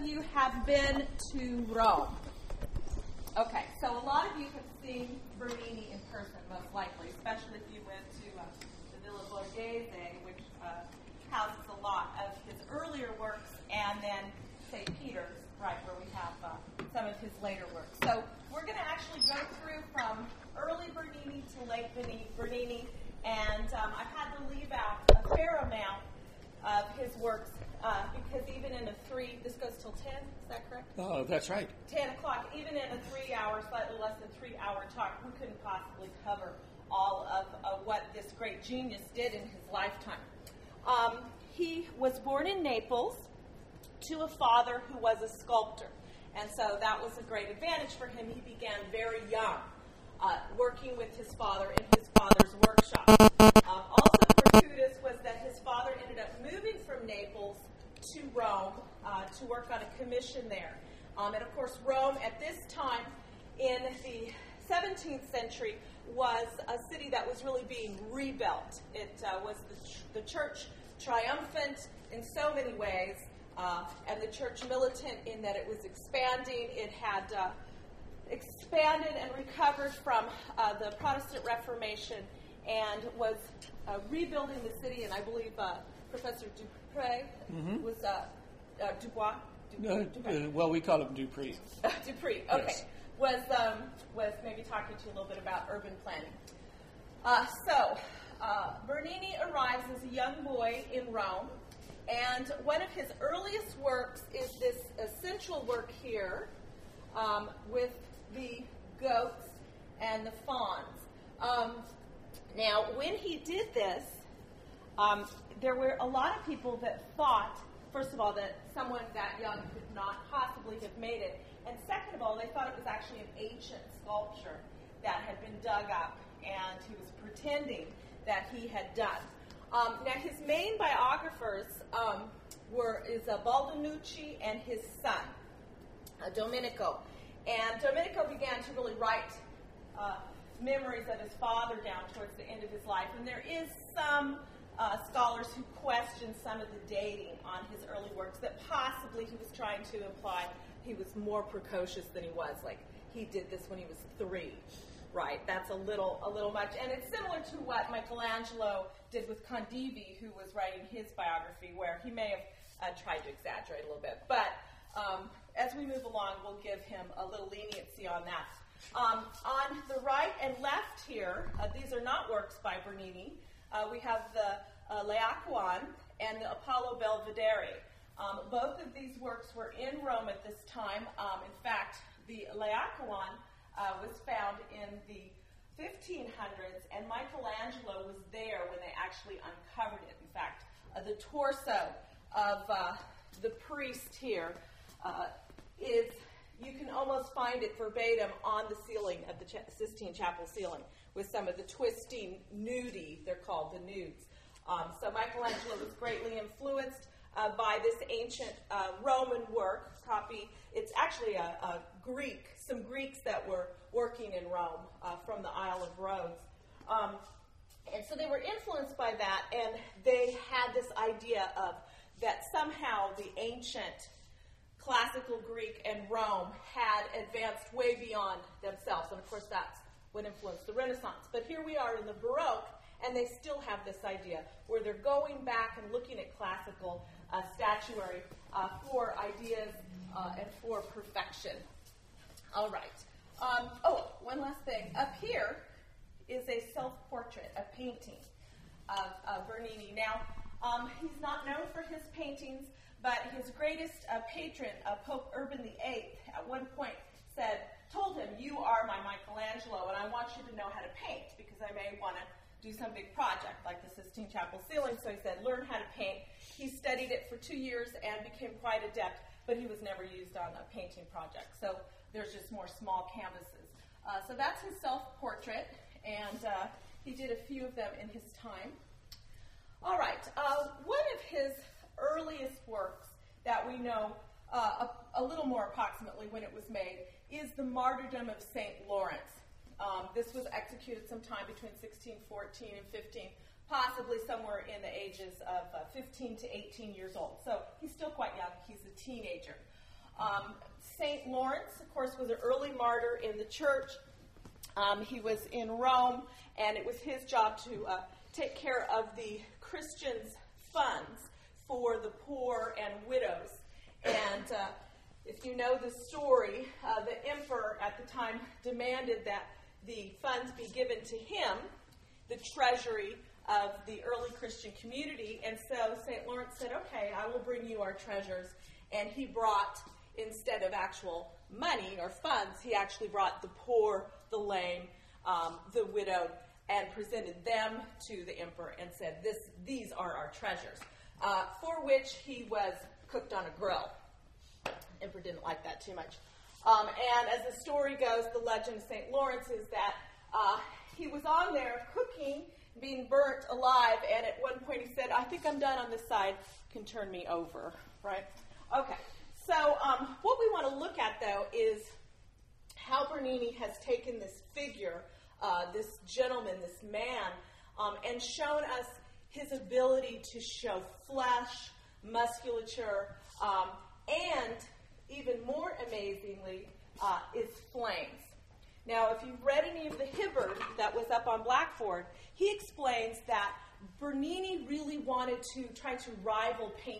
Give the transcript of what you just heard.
of you have been to Rome? Okay, so a lot of you have seen Bernini in person, most likely, especially if you went to the Villa Borghese, which houses a lot of his earlier works, and then St. Peter's, right, where we have some of his later works. So we're going to actually go through from early Bernini to late Bernini, and I've had to leave out a fair amount of his works because even in a this goes till 10, is that correct? Oh, that's right. 10 o'clock, even in a 3-hour, slightly less than 3-hour talk, we couldn't possibly cover all of what this great genius did in his lifetime. He was born in Naples to a father who was a sculptor, and so that was a great advantage for him. He began very young, working with his father in his father's workshop. Also fortuitous was that his father ended up moving from Naples to Rome to work on a commission there. And of course, Rome at this time in the 17th century was a city that was really being rebuilt. It was the church triumphant in so many ways, and the church militant in that it was expanding. It had expanded and recovered from the Protestant Reformation and was rebuilding the city, and I believe Professor Dupré was Dubois? Well, we call him Dupree. Dupree, okay. Yes. Was maybe talking to you a little bit about urban planning. Bernini arrives as a young boy in Rome, and one of his earliest works is this essential work here with the goats and the fawns. Now, when he did this, there were a lot of people that thought, first of all, that someone that young could not possibly have made it, and second of all, they thought it was actually an ancient sculpture that had been dug up, and he was pretending that he had done. Now, his main biographers is Baldinucci and his son, Domenico. And Domenico began to really write memories of his father down towards the end of his life. And there is some scholars who question some of the dating on his early works, that possibly he was trying to imply he was more precocious than he was. Like, he did this when he was 3. Right, that's a little much, and it's similar to what Michelangelo did with Condivi, who was writing his biography, where he may have tried to exaggerate a little bit. But as we move along, we'll give him a little leniency on that. On the right and left here, these are not works by Bernini. We have the Laocoon and the Apollo Belvedere. Both of these works were in Rome at this time. In fact, the Laocoon was found in the 1500s, and Michelangelo was there when they actually uncovered it. In fact, the torso of the priest here is, you can almost find it verbatim on the ceiling of the Sistine Chapel ceiling, with some of the twisting nudi, they're called the nudes. So Michelangelo was greatly influenced by this ancient Roman work copy. It's actually some Greeks that were working in Rome from the Isle of Rhodes. And so they were influenced by that, and they had this idea of that somehow the ancient classical Greek and Rome had advanced way beyond themselves. And of course that's what influenced the Renaissance. But here we are in the Baroque, and they still have this idea where they're going back and looking at classical statuary for ideas and for perfection. All right. One last thing. Up here is a self-portrait, a painting of Bernini. Now, he's not known for his paintings, but his greatest patron, Pope Urban VIII, at one point told him, "You are my Michelangelo, and I want you to know how to paint, because I may want to do some big project like the Sistine Chapel ceiling." So he said, "Learn how to paint." He studied it for 2 years and became quite adept, but he was never used on a painting project. So there's just more small canvases. So that's his self-portrait, and he did a few of them in his time. All right. One of his earliest works that we know a little more approximately when it was made is the Martyrdom of St. Lawrence. This was executed sometime between 1614 and 15, possibly somewhere in the ages of 15 to 18 years old. So he's still quite young. He's a teenager. St. Lawrence, of course, was an early martyr in the church. He was in Rome, and it was his job to take care of the Christians' funds for the poor and widows. And if you know the story, the emperor at the time demanded that the funds be given to him, the treasury of the early Christian community. And so St. Lawrence said, okay, I will bring you our treasures. And he brought, instead of actual money or funds, he actually brought the poor, the lame, the widowed, and presented them to the emperor and said, these are our treasures, for which he was cooked on a grill. The emperor didn't like that too much. And as the story goes, the legend of St. Lawrence is that he was on there cooking, being burnt alive, and at one point he said, I think I'm done on this side, you can turn me over, right? Okay, so what we want to look at, though, is how Bernini has taken this figure, this gentleman, this man, and shown us his ability to show flesh, musculature, and even more amazingly, is flames. Now, if you've read any of the Hibbard that was up on Blackboard, he explains that Bernini really wanted to try to rival painting